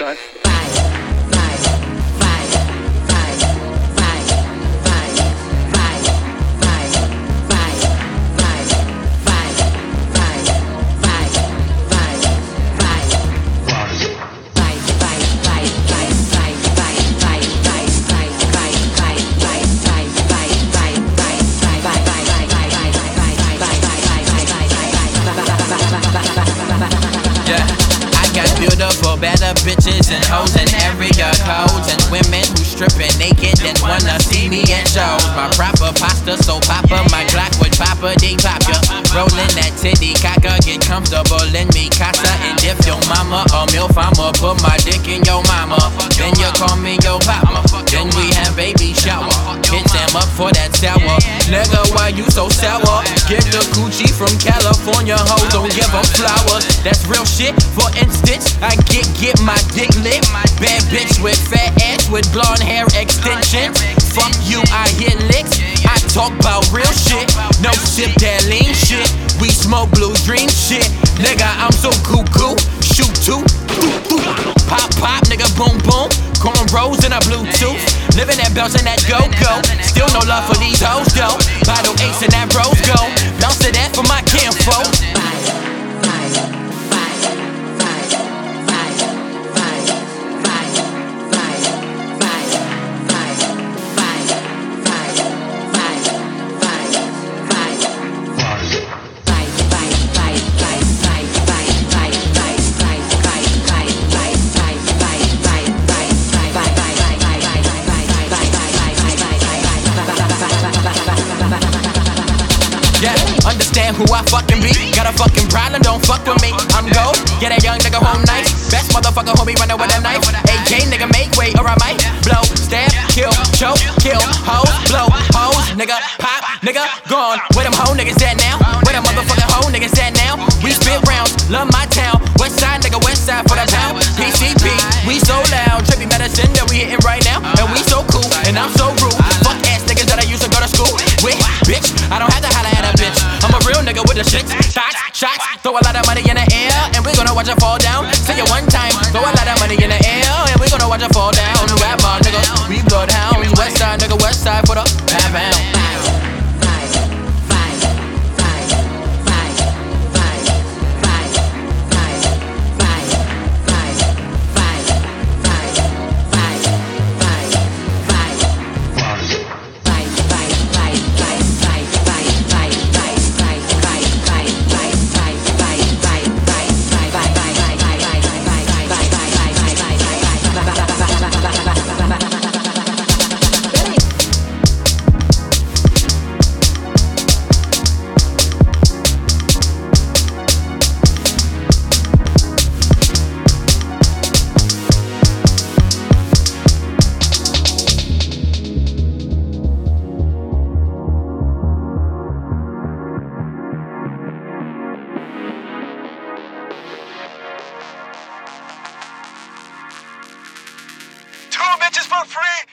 son. Beautiful, better bitches and hoes in area codes, and women who stripping naked and wanna see me in shows. My proper pasta, so papa, my Glock with papa, they pop ya. Rolling that titty caca, get comfortable in me casa. And if your mama a milf, I'ma put my dick in your mama. Then you call me your papa. Then we have baby shower. Hit them up for that sour. Nigga, why you so sour? Get the coochie from California, hoes don't give them flowers. That's real shit. For instance, I get my dick lit. Bad bitch with fat ass with blonde hair extensions. Fuck you, I hit licks. I talk about real shit. No sip that lean shit. We smoke blue dream shit. Nigga, I'm so cuckoo. Shoot two. Pop pop, nigga, boom boom. Cornrows and a Bluetooth. Living that bounce and that go-go. Still no love for these hoes though. Bottle ace and that rose go. Bounce to that for my kinfolk. Understand who I fucking be. Got a fucking problem, don't fuck with me. I'm gold, get that young nigga home nice. Best motherfucker homie running with a knife. AK nigga make way or I might blow, stab, kill, choke, kill, hoes, blow, hoes, nigga, pop, nigga, gone. Where them hoe niggas at now? Where them motherfucking hoe niggas at now? We spit rounds, love my town. West side nigga, west side for the pound. PCP, we so loud. Trippy medicine that we hitting right now. And we so cool, and I'm so rude. Fuck ass niggas that I used to go to school with. Bitch, I don't have to holla at a bitch. I'm a real nigga with the shit. Thoughts, shots, throw a lot of money in the air, and we gonna watch it fall down. Say it one time, throw a lot of money in the air, and we gonna watch it fall down. Rap my nigga, we bloodhounds. West side nigga, west side for the pound. Bitches for free.